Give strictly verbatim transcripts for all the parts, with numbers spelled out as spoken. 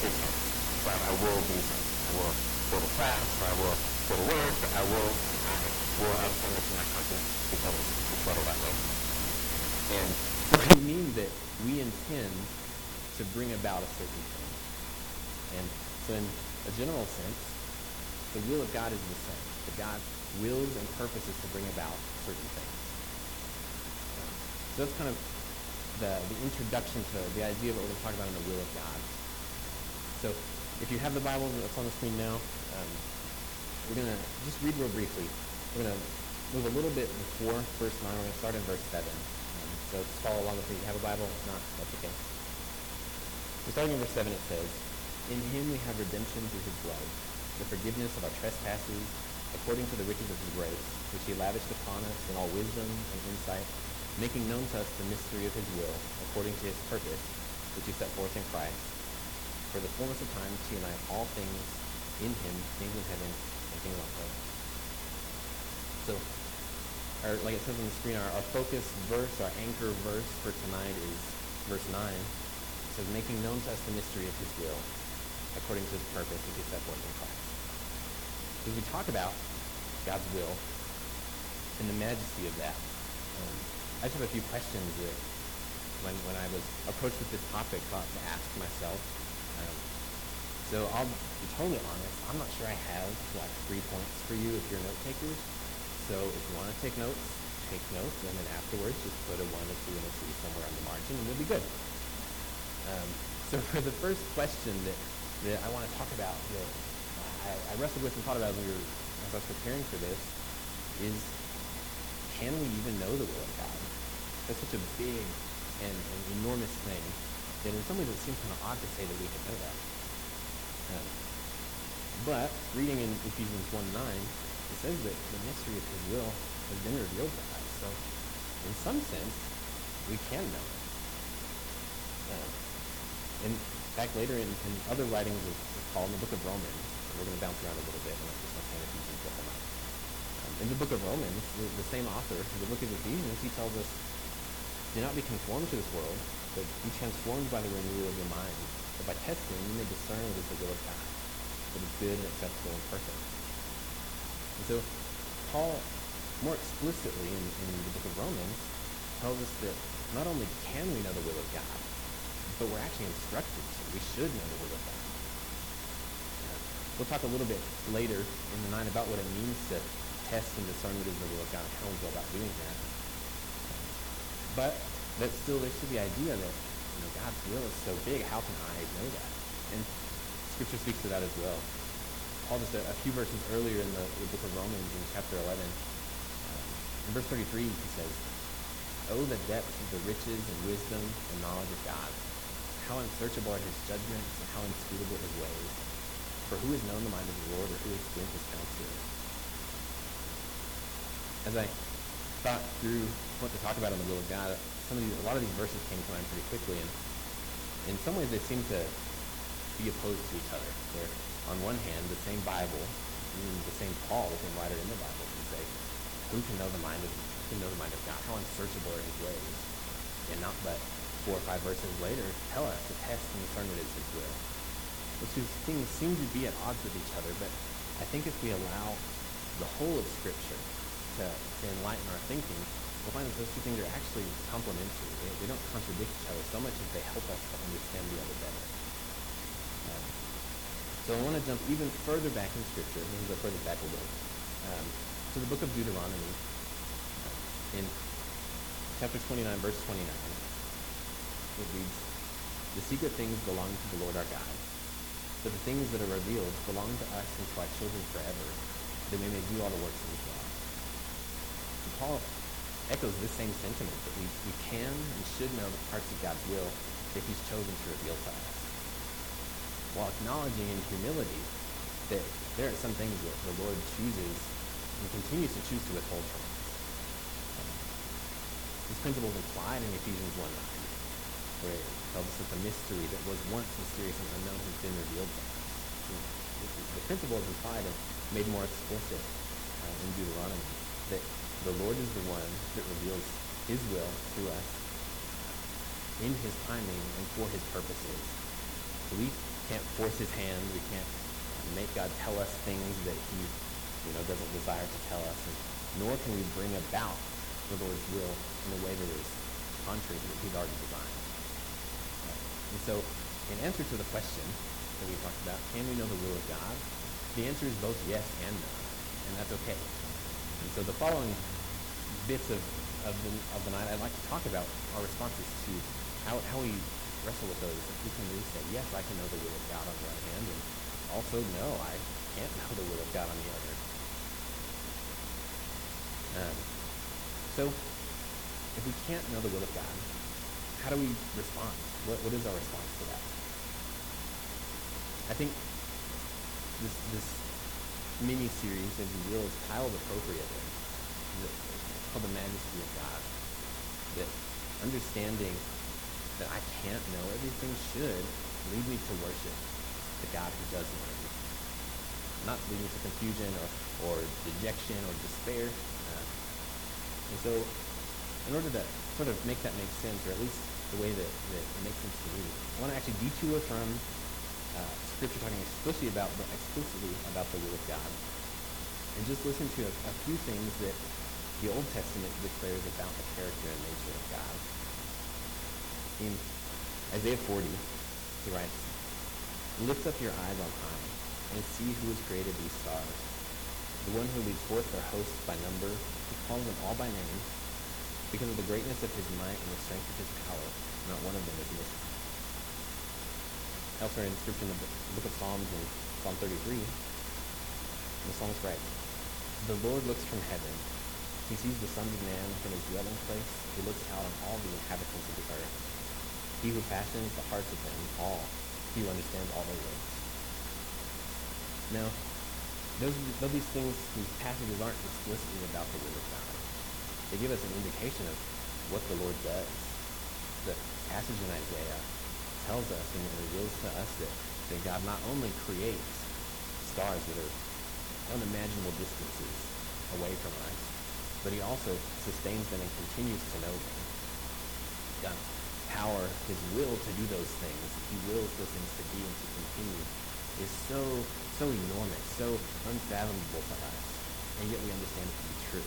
take notes. So I, I will be, I will go to class, or I will go to work, I will, I will understand this in my conscience to tell to settle that way. And so we mean that we intend to bring about a certain thing. And so in a general sense, the will of God is the same. That God wills and purposes to bring about certain things. So that's kind of the, the introduction to the idea of what we're talking about in the will of God. So if you have the Bible that's on the screen now, um, we're going to just read real briefly. We're going to move a little bit before verse nine. We're going to start in verse seven. Um, so just follow along with me. You have a Bible? If not, that's okay. So starting in verse seven, it says, "In him we have redemption through his blood, the forgiveness of our trespasses, according to the riches of his grace, which he lavished upon us in all wisdom and insight, making known to us the mystery of his will, according to his purpose, which he set forth in Christ. For the fullness of time to unite all things in him, things in heaven and things on earth." So, our, like it says on the screen, our, our focus verse, our anchor verse for tonight is verse nine. It says, "Making known to us the mystery of his will, according to his purpose, which he set forth in Christ." As we talk about God's will and the majesty of that, um, I just have a few questions that when, when I was approached with this topic, thought to ask myself. Um, so I'll be totally honest, I'm not sure I have like three points for you if you're note takers. So if you want to take notes, take notes, and then afterwards just put a one, a two, and a three somewhere on the margin, and you'll be good. Um, so for the first question that, that I want to talk about, that I, I wrestled with and thought about as, we were, as I was preparing for this, is can we even know the will of God? That's such a big and, and enormous thing that in some ways it seems kind of odd to say that we can know that. Um, but reading in Ephesians one nine, it says that the mystery of his will has been revealed to us. So in some sense, we can know it. Um, in fact, later in, in other writings of, of Paul, in the book of Romans, we're going to bounce around a little bit, and I'm just going to say Ephesians the whole night. Um, in the book of Romans, the, the same author, in the book of Ephesians, he tells us, "Do not be conformed to this world, but be transformed by the renewal of your mind. That by testing you may discern what is the will of God, what is good and acceptable and perfect." And so Paul, more explicitly in, in the book of Romans, tells us that not only can we know the will of God, but we're actually instructed to. We should know the will of God. We'll talk a little bit later in the night about what it means to test and discern what is the will of God and how we go about doing that. But that still, there's still the idea that you know, God's will is so big, how can I know that? And Scripture speaks to that as well. Paul, just a, a few verses earlier in the, the book of Romans, in chapter eleven, um, in verse thirty-three, he says, "Oh, the depth of the riches and wisdom and knowledge of God! How unsearchable are his judgments and how inscrutable his ways! For who has known the mind of the Lord, or who has experienced his counsel?" As I thought through what to talk about in the will of God, some of these, a lot of these verses came to mind pretty quickly, and in some ways they seem to be opposed to each other. Where, on one hand, the same Bible, the same Paul, the same writer in the Bible, can say, "Who can know the mind of who can know the mind of God? How unsearchable are his ways?" And not but four or five verses later tell us to test and discern what is his will. Which is, things seem to be at odds with each other, but I think if we allow the whole of Scripture to, to enlighten our thinking, we'll find that those two things are actually complementary. They, they don't contradict each other so much as they help us to understand the other better. Um, so I want to jump even further back in Scripture. This is the further back we'll go. Um, to the book of Deuteronomy, uh, in chapter twenty-nine, verse twenty-nine, it reads, "The secret things belong to the Lord our God, but the things that are revealed belong to us and to our children forever, that we may do all the works of his law." So Paul echoes this same sentiment, that we, we can and should know the parts of God's will that he's chosen to reveal to us, while acknowledging in humility that there are some things that the Lord chooses and continues to choose to withhold from us. This principle is implied in Ephesians one nine, where it tells us that the mystery that was once mysterious and unknown has been revealed to us. The principle is implied and made more explicit uh, in Deuteronomy, that the Lord is the one that reveals his will to us in his timing and for his purposes. So we can't force his hand. We can't make God tell us things that he, you know, doesn't desire to tell us. And nor can we bring about the Lord's will in a way that is contrary to what he's already designed. And so, in answer to the question that we talked about, can we know the will of God? The answer is both yes and no, and that's okay. And so the following bits of, of, the, of the night, I'd like to talk about our responses to how, how we wrestle with those. If we can really say, yes, I can know the will of God on the one hand, and also, no, I can't know the will of God on the other. Um, so, if we can't know the will of God, how do we respond? What, what is our response to that? I think this this mini-series, as you will, is titled appropriately. It's called The Majesty of God. That understanding that I can't know everything should lead me to worship the God who does know everything. Not lead me to confusion or, or dejection or despair. Uh, and so, in order to sort of make that make sense, or at least the way that, that it makes sense to me, I want to actually detour from uh, Scripture talking explicitly about, explicitly about the will of God, and just listen to a, a few things that the Old Testament declares about the character and nature of God. In Isaiah forty, he writes, "Lift up your eyes on high, and see who has created these stars, the one who leads forth their hosts by number, who calls them all by name. Because of the greatness of his might and the strength of his power, not one of them is missing." Elsewhere in Scripture, in the book of Psalms, in Psalm thirty-three, the psalmist writes, "The Lord looks from heaven. He sees the sons of man from his dwelling place. He looks out on all the inhabitants of the earth. He who fashions the hearts of them all. He who understands all their ways." Now, those, though these things, these passages aren't explicitly about the will of God, they give us an indication of what the Lord does. The passage in Isaiah tells us and reveals to us that, that God not only creates stars that are unimaginable distances away from us, but he also sustains them and continues to know them. God's power, his will to do those things, he wills those things to be and to continue, is so, so enormous, so unfathomable to us, and yet we understand it to be true.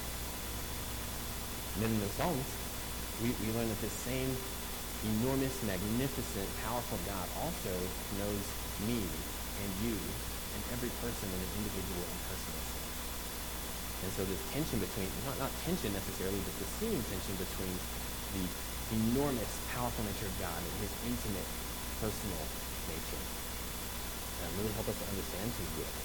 And then in the Psalms, we, we learn that this same enormous, magnificent, powerful God also knows me and you and every person in an individual and personal sense. And so this tension between, not, not tension necessarily, but the seeming tension between the enormous, powerful nature of God and his intimate, personal nature um, really help us to understand his will.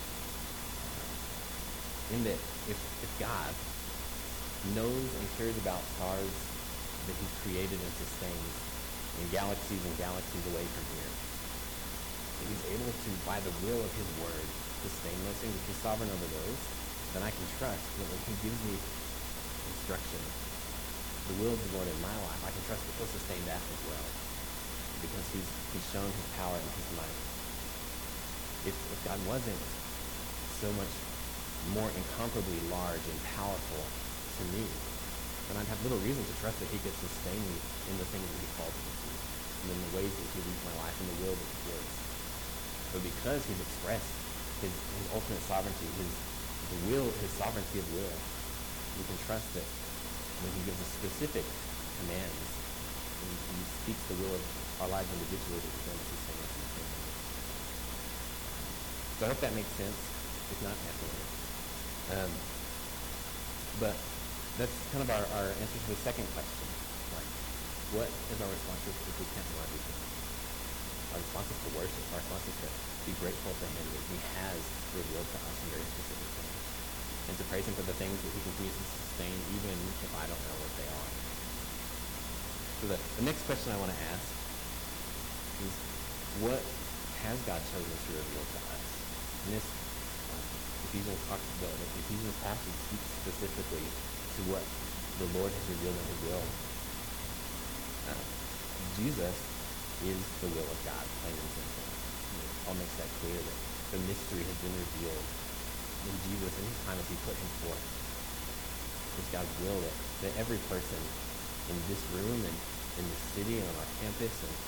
In that if, if God knows and cares about stars that he created and sustains in galaxies and galaxies away from here, and he's able to, by the will of his word, sustain those things, if he's sovereign over those, then I can trust that when he gives me instruction, the will of the Lord in my life, I can trust that he'll sustain that as well, because he's, he's shown his power and his might. If, if God wasn't so much more incomparably large and powerful to me, then I'd have little reason to trust that he could sustain me in the things that he called me to, and in the ways that he leads my life, and the will that he gives. But because he's expressed his, his ultimate sovereignty, his the will, his sovereignty of will, we can trust that when he gives us specific commands, and he speaks the will of our lives individually, that he's going to sustain us in the same way. So I hope that makes sense. If not, definitely. Um, but that's kind of our, our answer to the second question. Like, what is our response if we can't know everything? Our response is to worship. Our response is to be grateful for him that he has revealed to us some very specific things, and to praise him for the things that he continues to sustain even if I don't know what they are. So the, the next question I want to ask is, what has God chosen to reveal to us? And this um, Ephesians talks the, the Ephesians passage speaks specifically to what the Lord has revealed in his will. Uh, Jesus is the will of God, plain and simple. Paul makes that clear, that the mystery has been revealed in Jesus in his time as he put him forth. It's God's will that, that every person in this room and in the city and on our campus and, and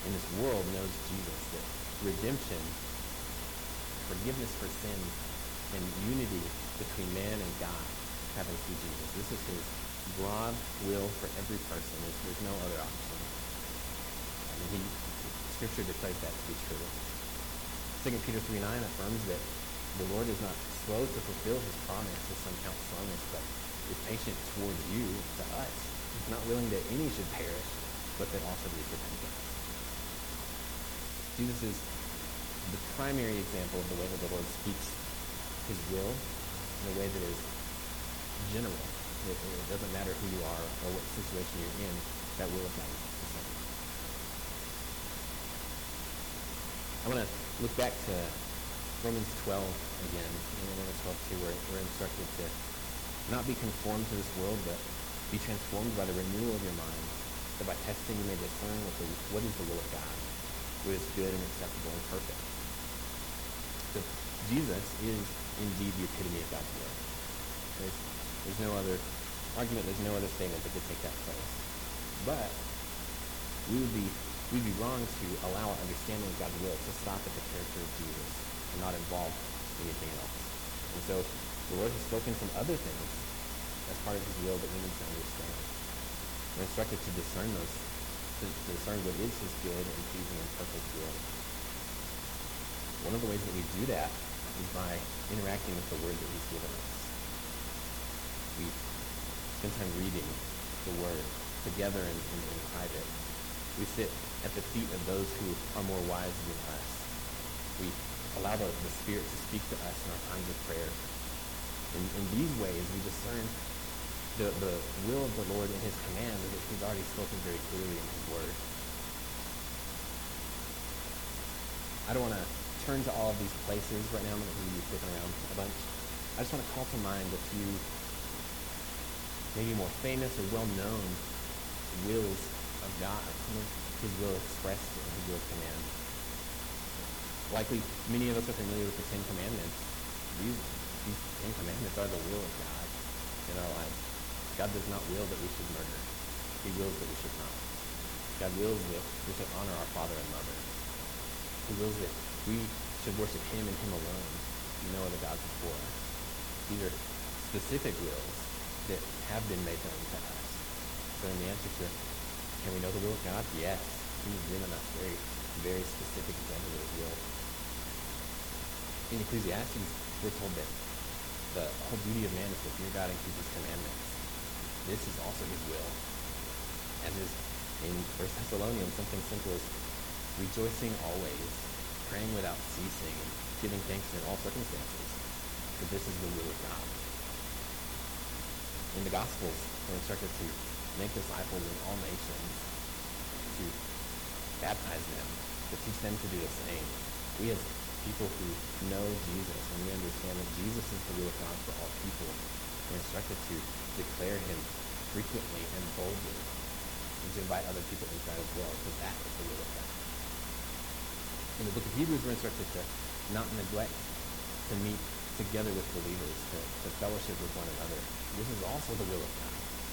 in this world knows Jesus, that redemption, forgiveness for sins, and unity between man and God happens through Jesus. This is his broad will for every person. There's, there's no other option. I mean, he, Scripture declares that to be true. Second Peter three nine affirms that the Lord is not slow to fulfill his promise, as some count slowness, but is patient towards you, to us. He's not willing that any should perish, but that also be repentance. Jesus is the primary example of the way that the Lord speaks his will in a way that is general. It, it doesn't matter who you are or what situation you're in, that will of God is the same. I want to look back to Romans twelve again, in Romans twelve two, where we're instructed to not be conformed to this world, but be transformed by the renewal of your mind, that by testing you may discern what, the, what is the will of God, what is good and acceptable and perfect. So Jesus is indeed the epitome of God's will. There's, there's no other argument, there's no other statement that could take that place. But we would be we'd be wrong to allow our understanding of God's will to stop at the character of Jesus and not involve anything else. And so the Lord has spoken some other things as part of his will that we need to understand. We're instructed to discern those, to, to discern what is his good and pleasing and perfect will. One of the ways that we do that is by interacting with the word that he's given us. We spend time reading the word together and in, in, in private. We sit at the feet of those who are more wise than us. We allow the, the Spirit to speak to us in our times of prayer. In, in these ways, we discern the, the will of the Lord in his command that he's already spoken very clearly in his word. I don't want to turn to all of these places right now. I'm going to be clicking around a bunch. I just want to call to mind a few maybe more famous or well-known wills of God, some of his will expressed in his will command. Likely, many of us are familiar with the Ten Commandments. These, these Ten Commandments are the will of God in our lives. God does not will that we should murder. He wills that we should not. God wills that we should honor our father and mother. He wills that we should worship him and him alone, no other gods before us. These are specific wills that have been made known to us. So in the answer to, can we know the will of God? Yes. He's given us very, very specific examples of his will. In Ecclesiastes, we're told that the whole duty of man is to fear God and keep his commandments. This is also his will. As is in First Thessalonians, something simple as rejoicing always, praying without ceasing, and giving thanks in all circumstances. For this is the will of God. In the Gospels, we're instructed to make disciples in all nations, to baptize them, to teach them to do the same. We as people who know Jesus, and we understand that Jesus is the will of God for all people, we're instructed to declare him frequently and boldly, and to invite other people into that as well, because that is the will of God. In the book of Hebrews, we're instructed to not neglect to meet together with believers, to, to fellowship with one another. This is also the will of God.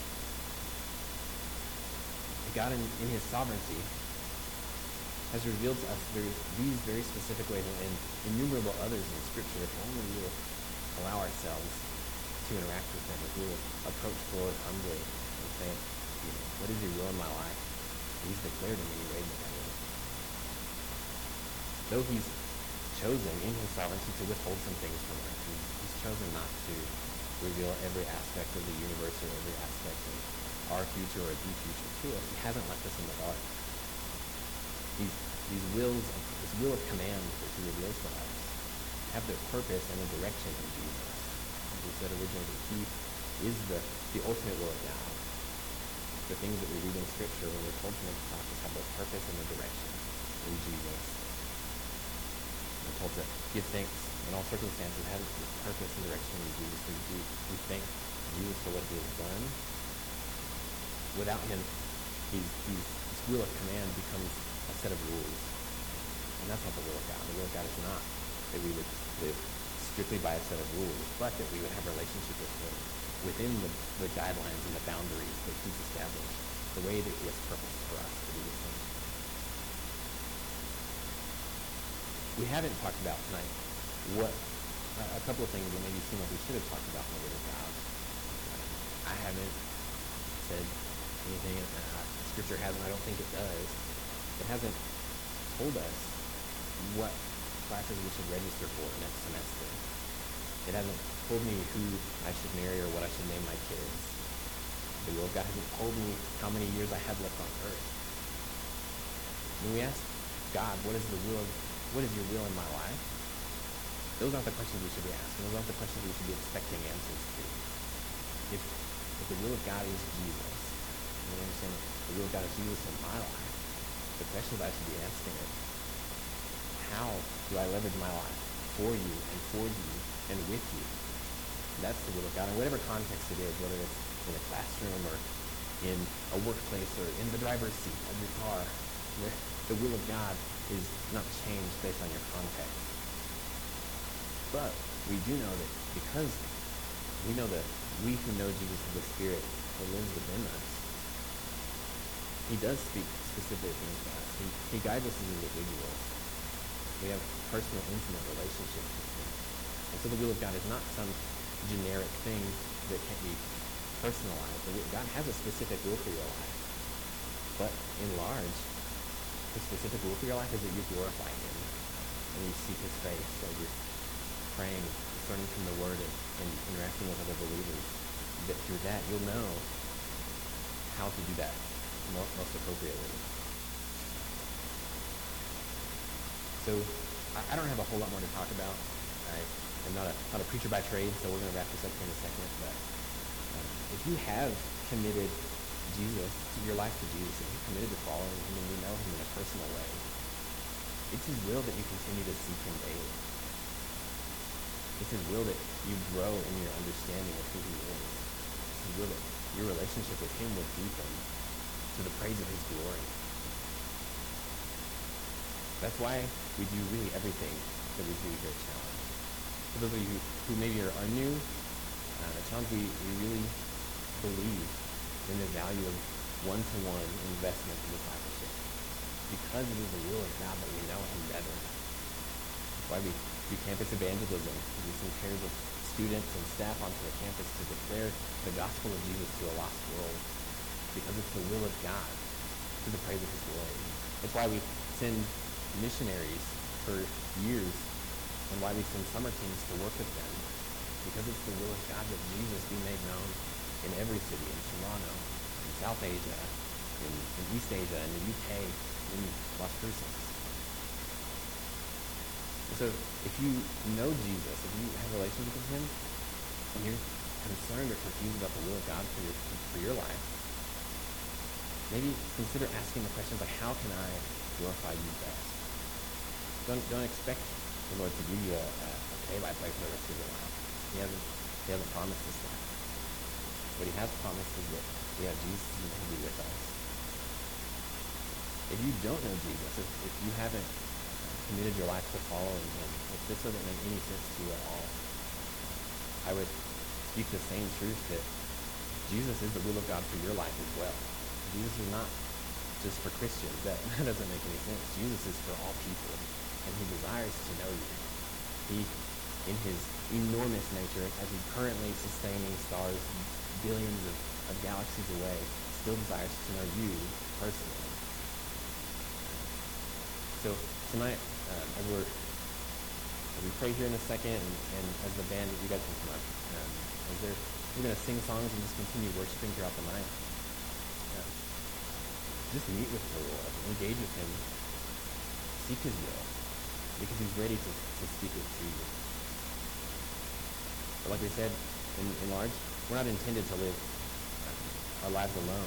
God in, in his sovereignty has revealed to us very, these very specific ways and, and innumerable others in Scripture if only we will allow ourselves to interact with him, if we will approach the Lord humbly and say, you know, what is your will in my life? He's declared in many ways that will. Though he's chosen in his sovereignty to withhold some things from us, he's, he's chosen not to reveal every aspect of the universe or every aspect of our future or the future to us. He hasn't left us in the dark. These, these wills, this will of command that he reveals to us have their purpose and their direction in Jesus. As we said originally, that he is the, the ultimate will of God. The things that we read in Scripture when we're told to make disciples have their purpose and their direction in Jesus. We're told to give thanks in all circumstances, have this purpose and direction in Jesus. We, do, we thank Jesus for what he has done. Without him, he's, he's, this will of command becomes a set of rules. And that's not the will of God. The will of God is not that we would live strictly by a set of rules, but that we would have a relationship with him within the, the guidelines and the boundaries that he's established, the way that he has purposed for us to do the same. we haven't talked about tonight what a couple of things that maybe seem like we should have talked about in the Word of God. I haven't said anything, uh, Scripture hasn't, I don't think it does. It hasn't told us what classes we should register for next semester. It hasn't told me who I should marry or what I should name my kids. The will of God hasn't told me how many years I have left on earth. When we ask God, what is the will of, what is your will in my life? Those aren't the questions we should be asking. Those aren't the questions we should be expecting answers to. If, if the will of God is Jesus, and we understand that the will of God is Jesus in my life, the questions I should be asking are, how do I leverage my life for you and for you and with you? That's the will of God. In whatever context it is, whether it's in a classroom or in a workplace or in the driver's seat of your car, the will of God is not changed based on your context. But we do know that because we know that we who know Jesus is the Spirit who lives within us, he does speak specific things to us. He, he guides us as individuals. We have personal, intimate relationships with him. And so the will of God is not some generic thing that can't be personalized. The will, God has a specific will for your life. But in large, his specific will for your life is that you glorify him and you seek his face as you're praying, learning from the Word, and, and interacting with other believers. That through that, you'll know how to do that most, most appropriately. So, I, I don't have a whole lot more to talk about. I, I'm not a, not a preacher by trade, so we're going to wrap this up here in a second. But um, if you have committed Jesus, your life to Jesus, if you're committed to following him and you know him in a personal way, it's his will that you continue to seek him daily. It's his will that you grow in your understanding of who he is. It's his will that your relationship with him would deepen to the praise of his glory. That's why we do really everything that we do here at Challenge. For those of you who maybe are new, uh, at Challenge we, we really believe in the value of one-to-one investment in discipleship. Because it is the will of God that we know him better. That's why we do campus evangelism. We send pairs of students and staff onto the campus to declare the gospel of Jesus to a lost world. Because it's the will of God to the praise of his glory. It's why we send missionaries for years and why we send summer teams to work with them. Because it's the will of God that Jesus be made known in every city, in Toronto, in South Asia, in, in East Asia, in the U K, in Las Cruces. So if you know Jesus, if you have a relationship with him, and you're concerned or confused about the will of God for your, for your life, maybe consider asking the questions like, how can I glorify you best? Don't, don't expect the Lord to give you a, a, a play-by-play for the rest of your life. He hasn't, he hasn't promised us that. What he has promised is that we have Jesus and he'll be with us. If you don't know Jesus, if, if you haven't committed your life to following him, if this doesn't make any sense to you at all, I would speak the same truth that Jesus is the will of God for your life as well. Jesus is not just for Christians. That, that doesn't make any sense. Jesus is for all people, and he desires to know you. He, in his enormous nature, as he's currently sustaining stars billions of, of galaxies away, still desires to know you personally. So tonight, um, as we're as we pray here in a second, and, and as the band, you guys can come up. Um, as they're, we're going to sing songs and just continue worshiping throughout the night. Um, just meet with the Lord, engage with him, seek his will, because he's ready to, to speak it to you. But like we said, in, in large, we're not intended to live um, our lives alone.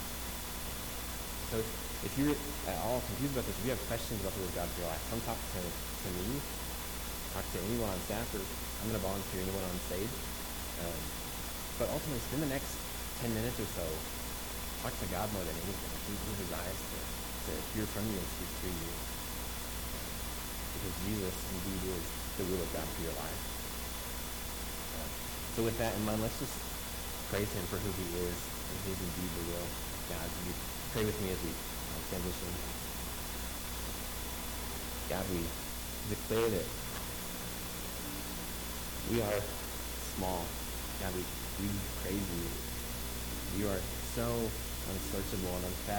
So if you're at all confused about this, if you have questions about the will of God for your life, come talk to, to me, talk to anyone on staff, or I'm going to volunteer anyone on stage. Um, but ultimately, spend the next ten minutes or so, talk to God more than anything. He, he desires to, to hear from you and speak to you. Because Jesus indeed is the will of God for your life. Uh, so with that in mind, let's just praise him for who he is, and he is indeed the will of God. Will you pray with me as we uh, transition? God, we declare that we are small. God, we, we praise you. You are so unsearchable and unfathomable.